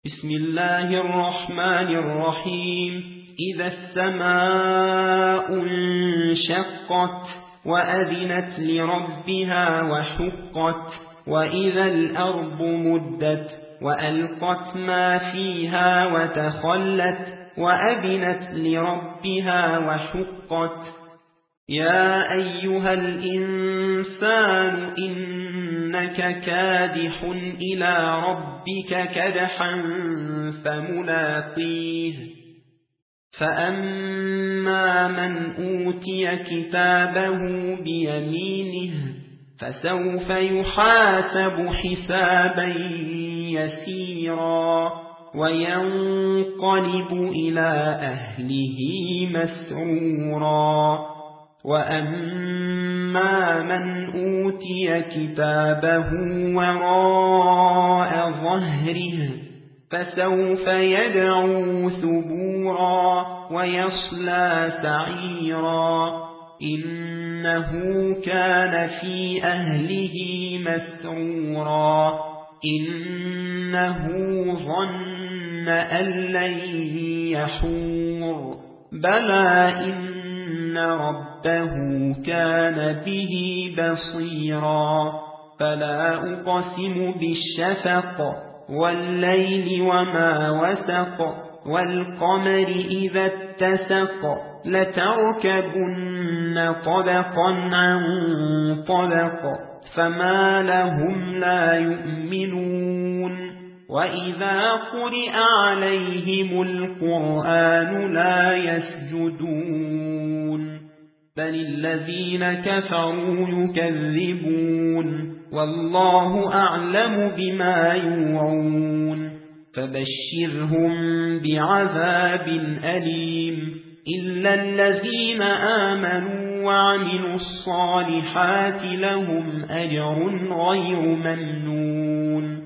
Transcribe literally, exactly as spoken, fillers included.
بسم الله الرحمن الرحيم إذا السماء انشقت وأذنت لربها وحقت وإذا الأرض مدت وألقت ما فيها وتخلت وأذنت لربها وحقت يا أيها الإنسان إنك كادح إلى ربك كدحا فملاقيه فأما من أوتي كتابه بيمينه فسوف يحاسب حسابا يسيرا وينقلب إلى أهله مسرورا وأما من أوتي كتابه وراء ظهره فسوف يدعو ثبورا ويصلى سعيرا إنه كان في أهله مسرورا إنه ظن أن لن يحور بلى إن ربه كان به بصيرا فلا أقسم بالشفق والليل وما وسق والقمر إذا اتسق لتركبن طبقا عن طبق فما لهم لا يؤمنون وإذا قرئ عليهم القرآن لا يسجدون بل الذين كفروا يكذبون والله أعلم بما يوعون فبشرهم بعذاب أليم إلا الذين آمنوا وعملوا الصالحات لهم أجر غير ممنون